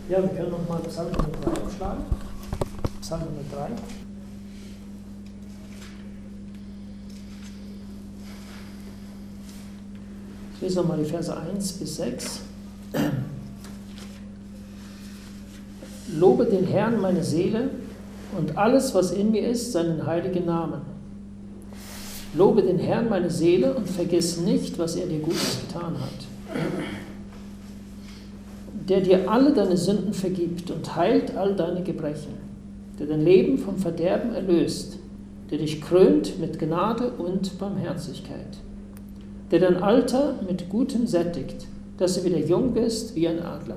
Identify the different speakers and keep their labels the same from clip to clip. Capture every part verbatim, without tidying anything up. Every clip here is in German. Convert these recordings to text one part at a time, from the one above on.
Speaker 1: Ja, wir können nochmal Psalm hundertdrei aufschlagen. Psalm hundertdrei. Ich lese nochmal die Verse eins bis sechs. Lobe den Herrn, meine Seele, und alles, was in mir ist, seinen heiligen Namen. Lobe den Herrn, meine Seele, und vergiss nicht, was er dir Gutes getan hat. Der dir alle deine Sünden vergibt und heilt all deine Gebrechen, der dein Leben vom Verderben erlöst, der dich krönt mit Gnade und Barmherzigkeit, der dein Alter mit Gutem sättigt, dass du wieder jung bist wie ein Adler.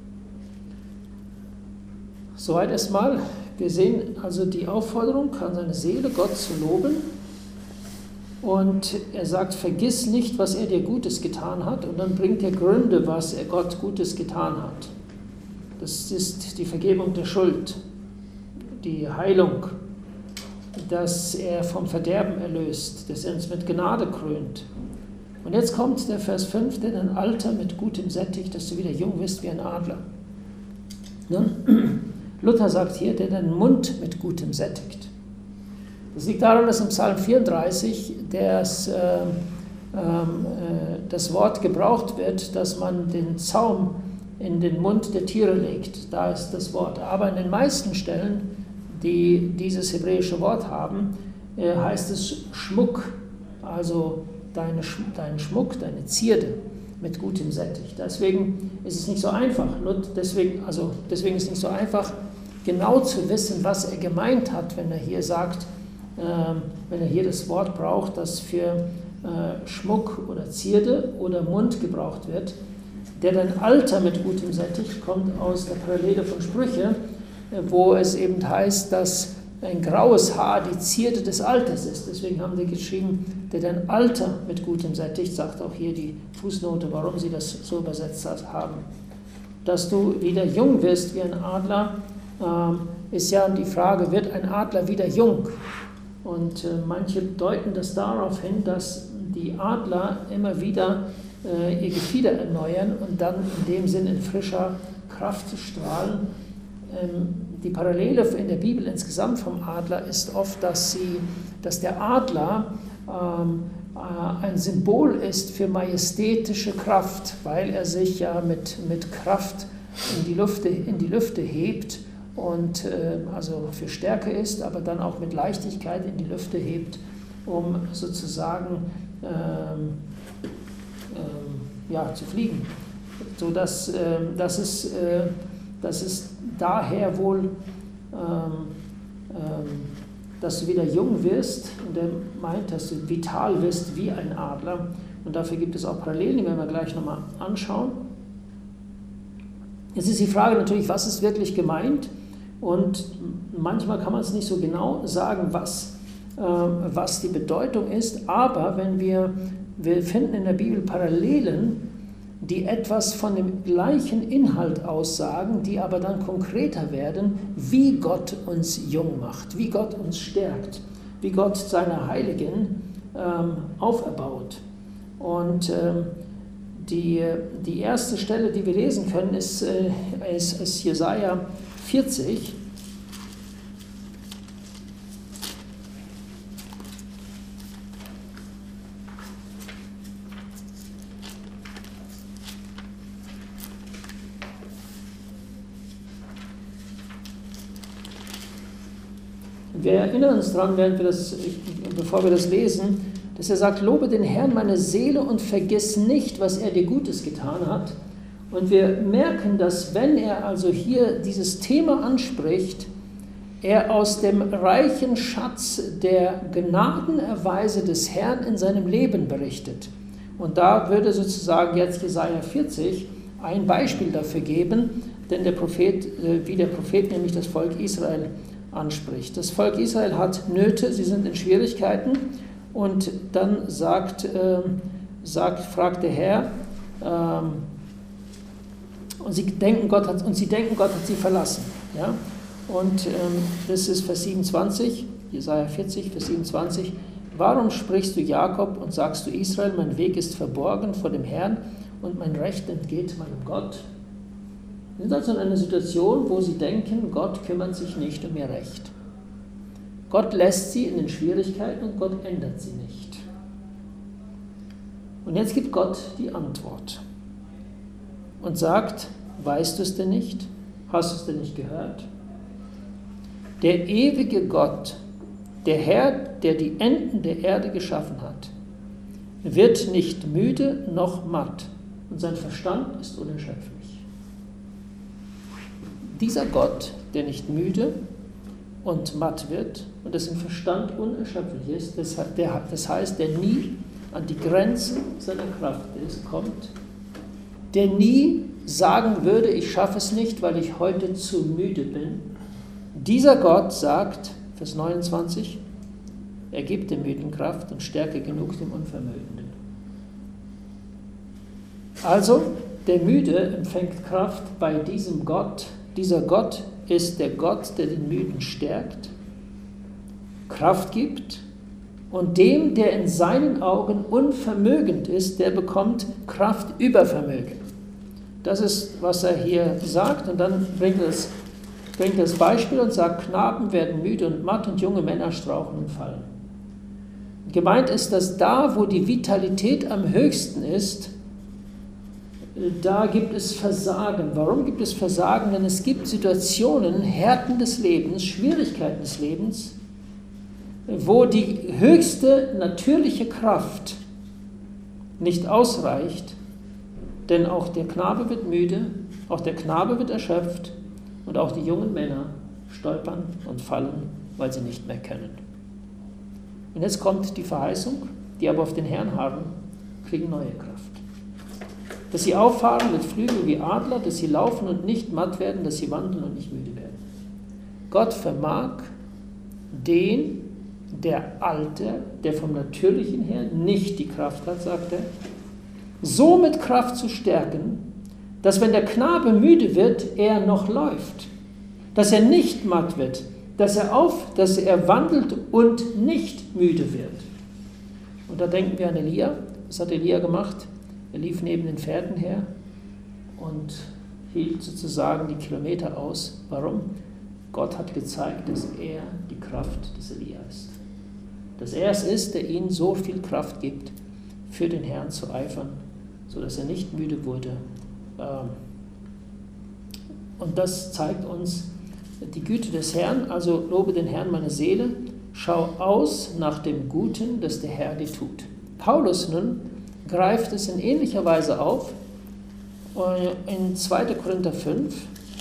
Speaker 1: Soweit erstmal. Wir sehen also die Aufforderung an seine Seele, Gott zu loben. Und er sagt, vergiss nicht, was er dir Gutes getan hat. Und dann bringt er Gründe, was er Gott Gutes getan hat. Das ist die Vergebung der Schuld, die Heilung, dass er vom Verderben erlöst, dass er uns mit Gnade krönt. Und jetzt kommt der Vers fünf, der dein Alter mit Gutem sättigt, dass du wieder jung wirst wie ein Adler. Nun, Luther sagt hier, der deinen Mund mit Gutem sättigt. Das liegt daran, dass im Psalm vierunddreißig das, äh, äh, das Wort gebraucht wird, dass man den Zaum in den Mund der Tiere legt. Da ist das Wort. Aber in den meisten Stellen, die dieses hebräische Wort haben, äh, heißt es Schmuck, also deine, dein Schmuck, deine Zierde mit Gutem sättigt. Deswegen ist es nicht so einfach. Deswegen, also deswegen ist es nicht so einfach, genau zu wissen, was er gemeint hat, wenn er hier sagt, äh, wenn er hier das Wort braucht, das für äh, Schmuck oder Zierde oder Mund gebraucht wird. Der dein Alter mit Gutem sättigt, kommt aus der Parallele von Sprüche, äh, wo es eben heißt, dass ein graues Haar die Zierde des Alters ist. Deswegen haben die geschrieben, der dein Alter mit Gutem sättigt, sagt auch hier die Fußnote, warum sie das so übersetzt haben. Dass du wieder jung wirst wie ein Adler, ähm, ist ja die Frage, wird ein Adler wieder jung? Und äh, manche deuten das darauf hin, dass die Adler immer wieder äh, ihr Gefieder erneuern und dann in dem Sinn in frischer Kraft strahlen. Ähm, die Parallele in der Bibel insgesamt vom Adler ist oft, dass, sie, dass der Adler ähm, äh, ein Symbol ist für majestätische Kraft, weil er sich ja mit, mit Kraft in die Lüfte, in die Lüfte hebt und äh, also für Stärke ist, aber dann auch mit Leichtigkeit in die Lüfte hebt, um sozusagen ähm, ähm, ja, zu fliegen. So dass, äh, das, ist, äh, das ist daher wohl, ähm, ähm, dass du wieder jung wirst, und er meint, dass du vital wirst wie ein Adler. Und dafür gibt es auch Parallelen, die werden wir gleich nochmal anschauen. Jetzt ist die Frage natürlich, was ist wirklich gemeint? Und manchmal kann man es nicht so genau sagen, was, äh, was die Bedeutung ist, aber wenn wir, wir finden in der Bibel Parallelen, die etwas von dem gleichen Inhalt aussagen, die aber dann konkreter werden, wie Gott uns jung macht, wie Gott uns stärkt, wie Gott seine Heiligen ähm, auferbaut. Und ähm, die, die erste Stelle, die wir lesen können, ist, äh, ist, ist Jesaja vierzig. Wir erinnern uns daran, während wir das, bevor wir das lesen, dass er sagt, lobe den Herrn meine Seele und vergiss nicht, was er dir Gutes getan hat. Und wir merken, dass wenn er also hier dieses Thema anspricht, er aus dem reichen Schatz der Gnadenerweise des Herrn in seinem Leben berichtet. Und da würde sozusagen jetzt Jesaja vierzig ein Beispiel dafür geben, denn der Prophet, wie der Prophet nämlich das Volk Israel anspricht. Das Volk Israel hat Nöte, sie sind in Schwierigkeiten, und dann sagt, äh, sagt fragt der Herr, ähm, und sie denken, Gott hat, und sie denken, Gott hat sie verlassen. Ja? Und ähm, das ist Vers siebenundzwanzig, Jesaja vierzig, Vers siebenundzwanzig. Warum sprichst du Jakob und sagst du Israel, mein Weg ist verborgen vor dem Herrn und mein Recht entgeht meinem Gott? Sie sind also in einer Situation, wo sie denken, Gott kümmert sich nicht um ihr Recht. Gott lässt sie in den Schwierigkeiten und Gott ändert sie nicht. Und jetzt gibt Gott die Antwort und sagt, weißt du es denn nicht? Hast du es denn nicht gehört? Der ewige Gott, der Herr, der die Enden der Erde geschaffen hat, wird nicht müde noch matt und sein Verstand ist unerschöpflich. Dieser Gott, der nicht müde und matt wird und dessen Verstand unerschöpflich ist, das, der, das heißt, der nie an die Grenzen seiner Kraft ist, kommt, der nie sagen würde, ich schaffe es nicht, weil ich heute zu müde bin. Dieser Gott sagt, Vers neunundzwanzig, er gibt dem Müden Kraft und Stärke genug dem Unvermögenden. Also, der Müde empfängt Kraft bei diesem Gott. Dieser Gott ist der Gott, der den Müden stärkt, Kraft gibt, und dem, der in seinen Augen unvermögend ist, der bekommt Kraft über Vermögen. Das ist, was er hier sagt, und dann bringt er das, bringt das Beispiel und sagt, Knaben werden müde und matt und junge Männer strauchen und fallen. Gemeint ist, dass da, wo die Vitalität am höchsten ist, da gibt es Versagen. Warum gibt es Versagen? Denn es gibt Situationen, Härten des Lebens, Schwierigkeiten des Lebens, wo die höchste natürliche Kraft nicht ausreicht, denn auch der Knabe wird müde, auch der Knabe wird erschöpft und auch die jungen Männer stolpern und fallen, weil sie nicht mehr können. Und jetzt kommt die Verheißung, die aber auf den Herrn harren, kriegen neue Kraft. Dass sie auffahren mit Flügeln wie Adler, dass sie laufen und nicht matt werden, dass sie wandeln und nicht müde werden. Gott vermag den, der Alte, der vom Natürlichen her nicht die Kraft hat, sagt er, so mit Kraft zu stärken, dass wenn der Knabe müde wird, er noch läuft. Dass er nicht matt wird, dass er auf, dass er wandelt und nicht müde wird. Und da denken wir an Elia. Was hat Elia gemacht? Er lief neben den Pferden her und hielt sozusagen die Kilometer aus. Warum? Gott hat gezeigt, dass er die Kraft des Elia ist. Dass er es ist, der ihnen so viel Kraft gibt, für den Herrn zu eifern, sodass er nicht müde wurde. Und das zeigt uns die Güte des Herrn. Also lobe den Herrn, meine Seele, schau aus nach dem Guten, das der Herr dir tut. Paulus nun greift es in ähnlicher Weise auf, in zweiter Korinther fünf,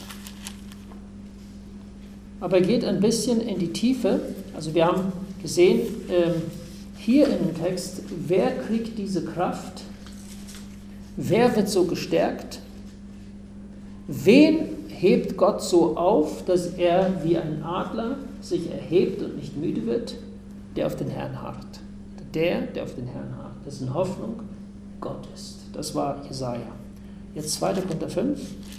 Speaker 1: aber er geht ein bisschen in die Tiefe. Also wir haben gesehen, hier in dem Text, wer kriegt diese Kraft, wer wird so gestärkt, wen hebt Gott so auf, dass er wie ein Adler sich erhebt und nicht müde wird? Der auf den Herrn harrt. Der, der auf den Herrn harrt, dessen Hoffnung Gott ist. Das war Jesaja. Jetzt zweiter Korinther fünf.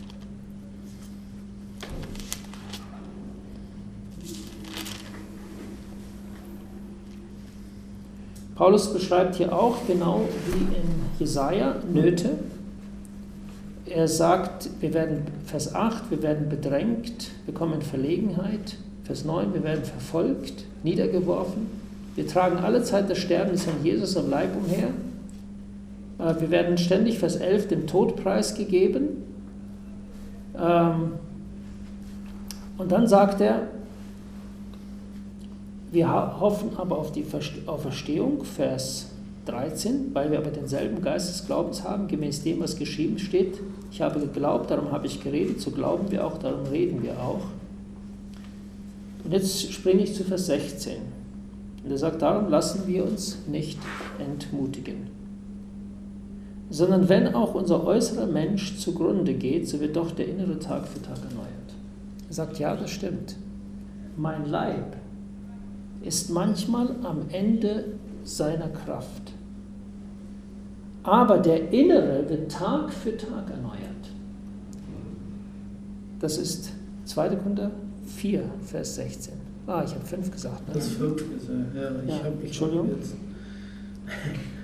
Speaker 1: Paulus beschreibt hier auch, genau wie in Jesaja, Nöte. Er sagt, wir werden, Vers acht, wir werden bedrängt, wir kommen in Verlegenheit. Vers neun, wir werden verfolgt, niedergeworfen. Wir tragen alle Zeit das Sterben des Herrn Jesus am Leib umher. Wir werden ständig, Vers elf, dem Tod preisgegeben. Und dann sagt er, wir hoffen aber auf die Auferstehung, Vers dreizehn, weil wir aber denselben Geist des Glaubens haben, gemäß dem, was geschrieben steht. Ich habe geglaubt, darum habe ich geredet, so glauben wir auch, darum reden wir auch. Und jetzt springe ich zu Vers sechzehn. Und er sagt, darum lassen wir uns nicht entmutigen. Sondern wenn auch unser äußerer Mensch zugrunde geht, so wird doch der innere Tag für Tag erneuert. Er sagt, ja, das stimmt. Mein Leib ist manchmal am Ende seiner Kraft. Aber der Innere wird Tag für Tag erneuert. Das ist zweiter Korinther vier, Vers sechzehn. Ah, ich habe fünf gesagt. Ne?
Speaker 2: Das fünf gesagt, ja. Ich
Speaker 1: ja,
Speaker 2: habe mich
Speaker 1: Entschuldigung.
Speaker 2: Jetzt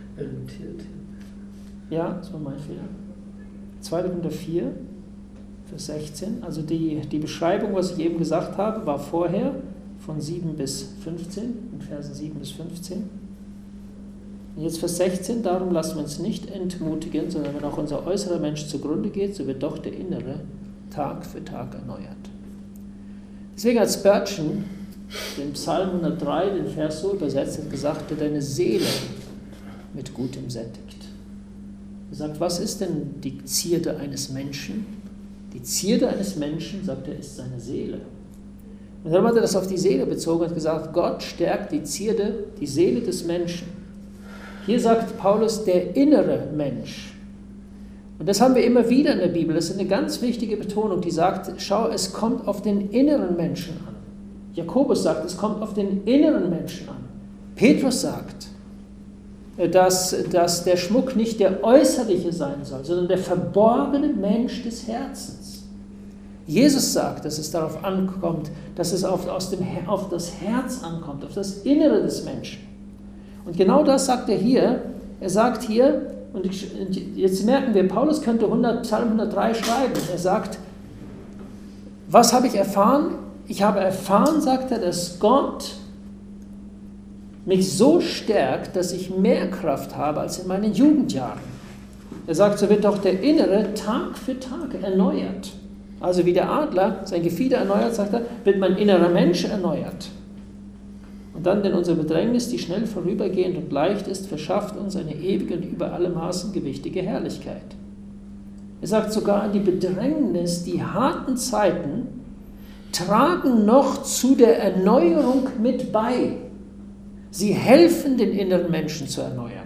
Speaker 2: irritiert.
Speaker 1: Ja, das war mein Fehler. zweiter Korinther vier, Vers sechzehn. Also die, die Beschreibung, was ich eben gesagt habe, war vorher von sieben bis fünfzehn, in Versen sieben bis fünfzehn. Und jetzt Vers sechzehn, darum lassen wir uns nicht entmutigen, sondern wenn auch unser äußerer Mensch zugrunde geht, so wird doch der innere Tag für Tag erneuert. Deswegen hat Spurgeon den Psalm hundertdrei, den Vers so übersetzt, hat gesagt, der deine Seele mit Gutem sättigt. Er sagt, was ist denn die Zierde eines Menschen? Die Zierde eines Menschen, sagt er, ist seine Seele. Und dann hat er das auf die Seele bezogen und gesagt, Gott stärkt die Zierde, die Seele des Menschen. Hier sagt Paulus, der innere Mensch. Und das haben wir immer wieder in der Bibel. Das ist eine ganz wichtige Betonung, die sagt, schau, es kommt auf den inneren Menschen an. Jakobus sagt, es kommt auf den inneren Menschen an. Petrus sagt, dass, dass der Schmuck nicht der äußerliche sein soll, sondern der verborgene Mensch des Herzens. Jesus sagt, dass es darauf ankommt, dass es auf, aus dem, auf das Herz ankommt, auf das Innere des Menschen. Und genau das sagt er hier. Er sagt hier, und jetzt merken wir, Paulus könnte Psalm hundertdrei schreiben. Er sagt, was habe ich erfahren? Ich habe erfahren, sagt er, dass Gott mich so stärkt, dass ich mehr Kraft habe als in meinen Jugendjahren. Er sagt, so wird doch der Innere Tag für Tag erneuert. Also wie der Adler sein Gefieder erneuert, sagt er, wird mein innerer Mensch erneuert. Und dann, denn unsere Bedrängnis, die schnell vorübergehend und leicht ist, verschafft uns eine ewige und über alle Maßen gewichtige Herrlichkeit. Er sagt sogar, die Bedrängnis, die harten Zeiten, tragen noch zu der Erneuerung mit bei. Sie helfen, den inneren Menschen zu erneuern.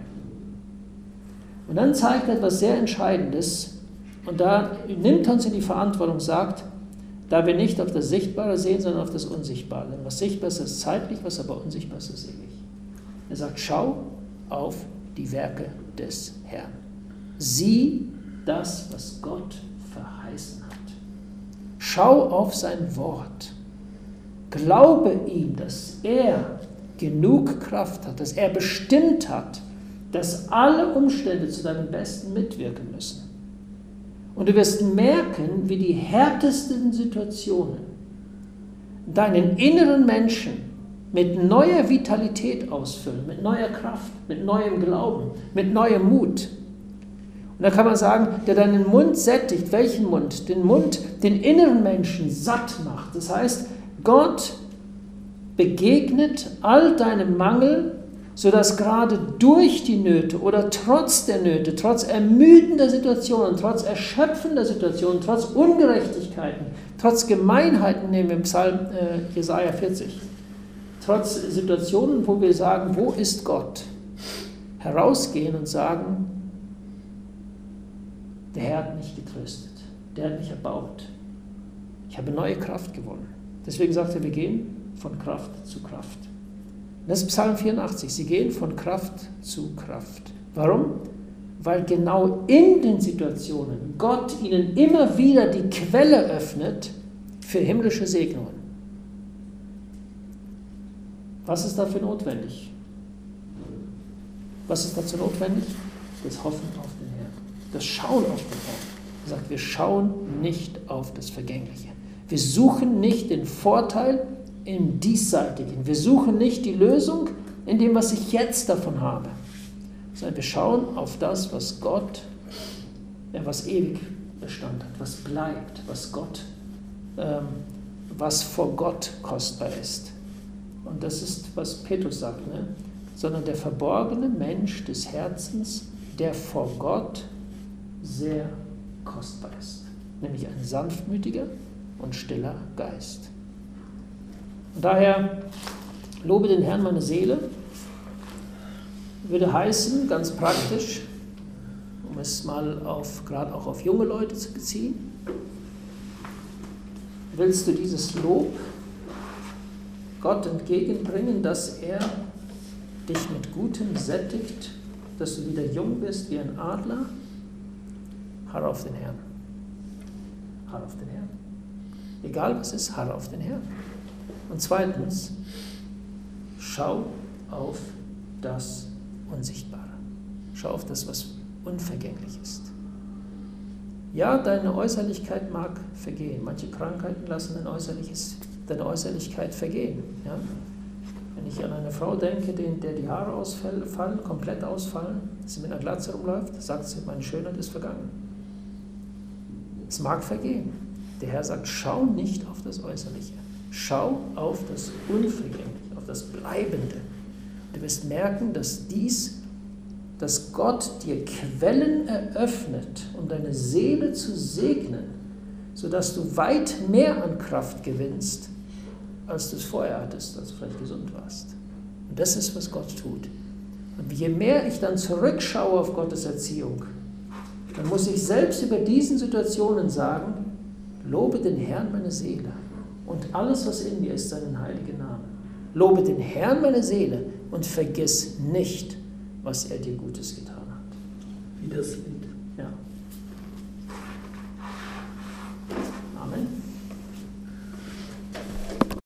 Speaker 1: Und dann zeigt er etwas sehr Entscheidendes, und da nimmt er uns in die Verantwortung, sagt, da wir nicht auf das Sichtbare sehen, sondern auf das Unsichtbare. Denn was sichtbar ist, ist zeitlich, was aber unsichtbar ist, ist ewig. Er sagt, schau auf die Werke des Herrn. Sieh das, was Gott verheißen hat. Schau auf sein Wort. Glaube ihm, dass er genug Kraft hat, dass er bestimmt hat, dass alle Umstände zu deinem Besten mitwirken müssen. Und du wirst merken, wie die härtesten Situationen deinen inneren Menschen mit neuer Vitalität ausfüllen, mit neuer Kraft, mit neuem Glauben, mit neuem Mut. Und da kann man sagen, der deinen Mund sättigt. Welchen Mund? Den Mund, den inneren Menschen satt macht. Das heißt, Gott begegnet all deinem Mangel, sodass gerade durch die Nöte oder trotz der Nöte, trotz ermüdender Situationen, trotz erschöpfender Situationen, trotz Ungerechtigkeiten, trotz Gemeinheiten, nehmen wir im Psalm äh, Jesaja vierzig, trotz Situationen, wo wir sagen, wo ist Gott, herausgehen und sagen, der Herr hat mich getröstet, der hat mich erbaut, ich habe neue Kraft gewonnen. Deswegen sagt er, wir gehen von Kraft zu Kraft. Das ist Psalm vierundachtzig. Sie gehen von Kraft zu Kraft. Warum? Weil genau in den Situationen Gott ihnen immer wieder die Quelle öffnet für himmlische Segnungen. Was ist dafür notwendig? Was ist dazu notwendig? Das Hoffen auf den Herrn. Das Schauen auf den Herrn. Er sagt, wir schauen nicht auf das Vergängliche. Wir suchen nicht den Vorteil im Diesseitigen. Wir suchen nicht die Lösung in dem, was ich jetzt davon habe, sondern wir schauen auf das, was Gott, ja, was ewig Bestand hat, was bleibt, was Gott, ähm, was vor Gott kostbar ist. Und das ist, was Petrus sagt, ne? Sondern der verborgene Mensch des Herzens, der vor Gott sehr kostbar ist, nämlich ein sanftmütiger und stiller Geist. Und daher lobe den Herrn meine Seele, würde heißen, ganz praktisch, um es mal auf, gerade auch auf junge Leute zu beziehen, willst du dieses Lob Gott entgegenbringen, dass er dich mit Gutem sättigt, dass du wieder jung bist wie ein Adler? Harre auf den Herrn. Harre auf den Herrn. Egal was ist, harre auf den Herrn. Und zweitens, schau auf das Unsichtbare. Schau auf das, was unvergänglich ist. Ja, deine Äußerlichkeit mag vergehen. Manche Krankheiten lassen dein Äußerliches, deine Äußerlichkeit vergehen. Ja? Wenn ich an eine Frau denke, der die Haare ausfallen, komplett ausfallen, sie mit einer Glatze rumläuft, sagt sie, meine Schönheit ist vergangen. Es mag vergehen. Der Herr sagt, schau nicht auf das Äußerliche. Schau auf das Unvergängliche, auf das Bleibende. Du wirst merken, dass dies, dass Gott dir Quellen eröffnet, um deine Seele zu segnen, sodass du weit mehr an Kraft gewinnst, als du es vorher hattest, als du vielleicht gesund warst. Und das ist, was Gott tut. Und je mehr ich dann zurückschaue auf Gottes Erziehung, dann muss ich selbst über diesen Situationen sagen, lobe den Herrn meine Seele und alles, was in mir ist, seinen heiligen Namen. Lobe den Herrn meine Seele und vergiss nicht, was er dir Gutes getan hat.
Speaker 2: Wie das in